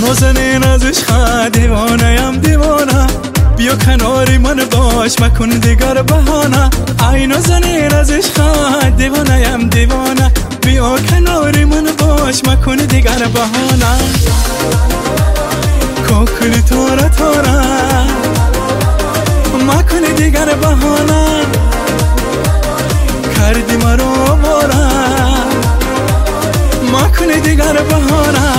نازنین از عشق دیوانه‌ام دیوانه، بیا کناری من باش مکن دیگر بهانه. ای نازنین از عشق دیوانه‌ام دیوانه، بیا کناری من باش مکن دیگر بهانه. کوکل تورا تورا مکن دیگر بهانه، کردی مرا بارا مکن دیگر بهانه.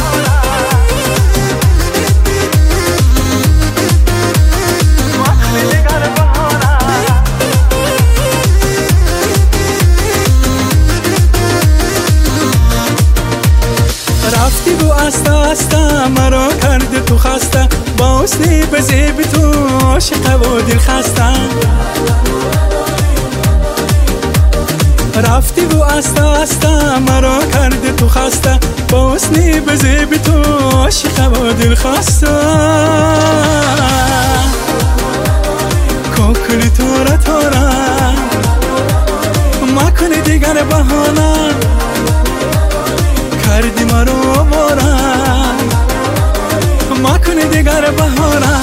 رفتی بو استا استا مرا کردی تو خسته، با حسنی بزیب تو عاشق و دل خسته. رفتی بو استا استا مرا کردی تو خسته، با حسنی بزیب تو عاشق و دل خسته. کوکل تورا تورا مکن دیگر بهانه، کردی مرا بارا مکن دیگر بهانه.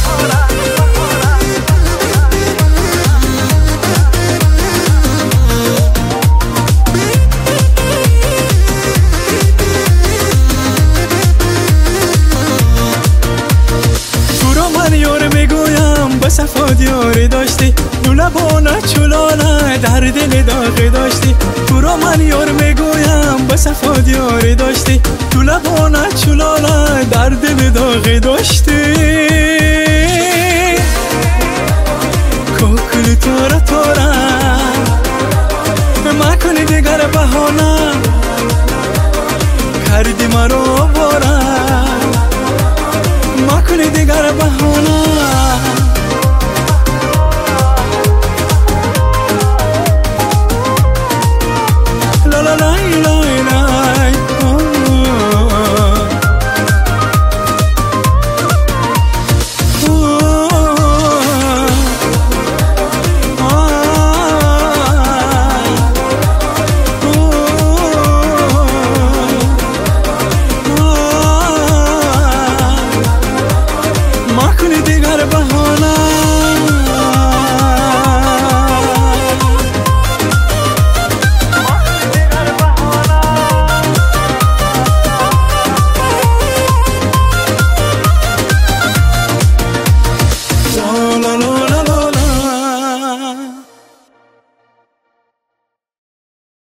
تو رو من یار میگویم به صفا دیاری داشتی، دو لبانه چلانه در دل داغی داشتی. تو رو من یار میگویم به صفا دیاری داشتی، تو لبانه چلانه در دل داغی داشتی.